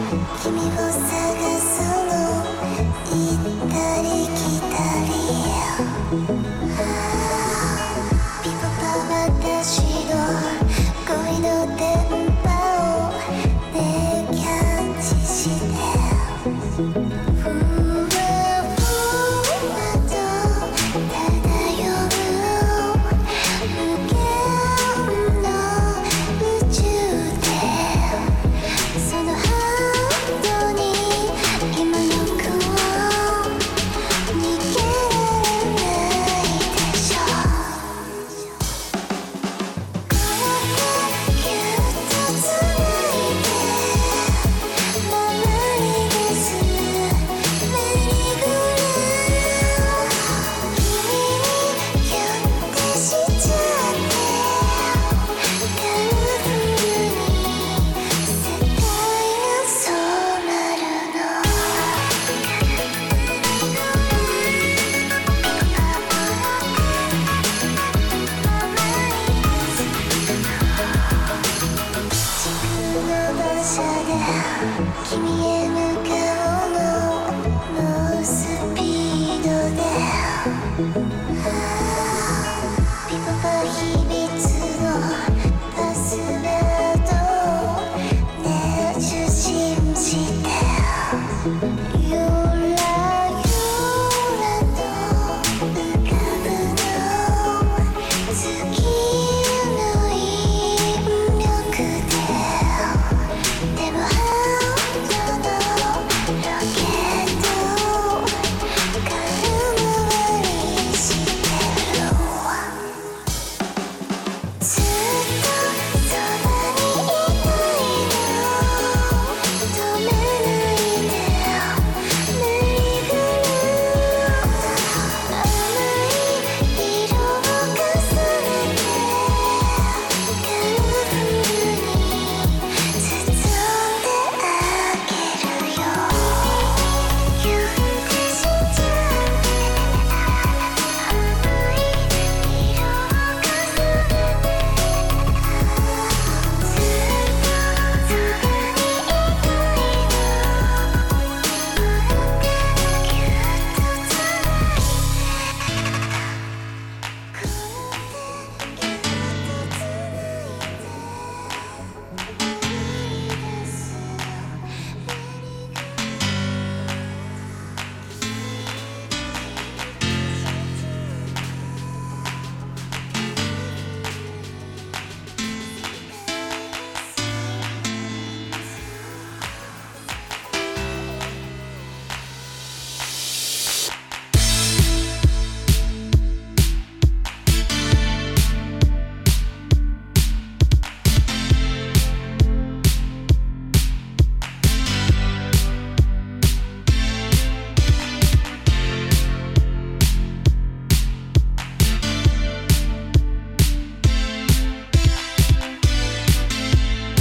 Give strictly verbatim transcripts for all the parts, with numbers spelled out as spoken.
君を探すの行ったり来たりピポパ私の恋の電波をねキャッチしてふわふわと漂う無限の宇宙でそのハートに今の子を逃げられないでしょこうやってぎゅっとつないで回り出すメリーゴーランド君にキュンってしちゃってカラフルに世界が染まるの時空の馬車で君へ向かうの猛スピードでピポパ秘密のパスワードね受信してゆらゆらと浮かぶの月の引力ででもハートのロケット空回りしてるずっとそばにいたいの止めないでメリーゴーランド甘い色を重ねてカラフルに包んであげるよキュンってしちゃって甘い色を重ねてずっとそばにいたいのぎゅっとつ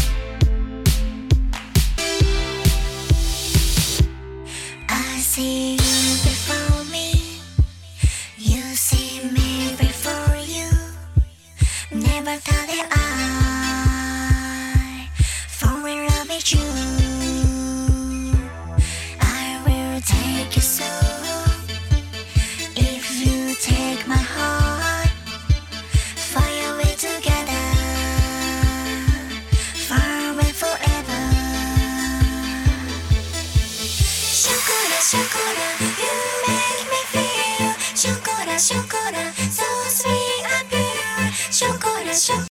I see